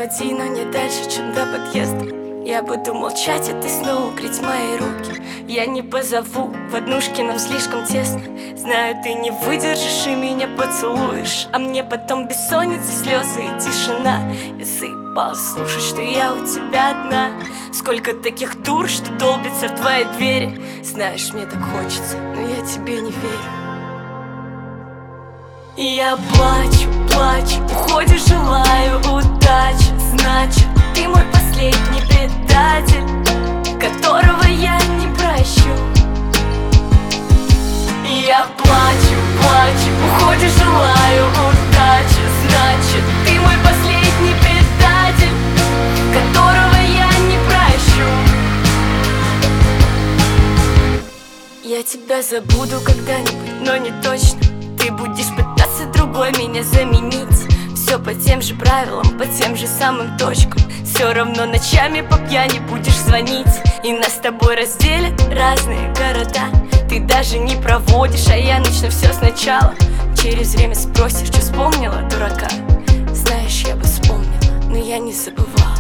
проводи, но не дальше, чем до подъезда. Я буду молчать, а ты снова греть мои руки. Я не позову, в однушке нам слишком тесно. Знаю, ты не выдержишь и меня поцелуешь, а мне потом бессонница, слезы и тишина. Я заебал слушать, что я у тебя одна. Сколько таких дур, что долбятся в твоей двери. Знаешь, мне так хочется, но я тебе не верю. И я плачу, плачу, уходишь, желаю удачи. Значит, ты мой последний предатель, которого я не прощу. И я плачу, плачу, уходишь, желаю удачи. Значит, ты мой последний предатель, которого я не прощу. Я тебя забуду когда-нибудь, но не точно. Ты будешь пытаться другой меня заменить. Все по тем же правилам, по тем же самым точкам. Все равно ночами по пьяни будешь звонить. И нас с тобой разделят разные города. Ты даже не проводишь, а я начну все сначала. Через время спросишь, что вспомнила, дурака. Знаешь, я бы вспомнила, но я не забывала.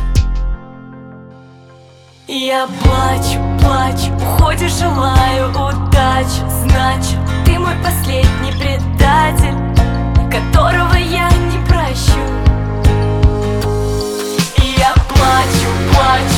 И я плачу, плачу, уходишь, желаю удачи. Значит, ты мой последний предатель, которого я не прощу. И я плачу, плачу,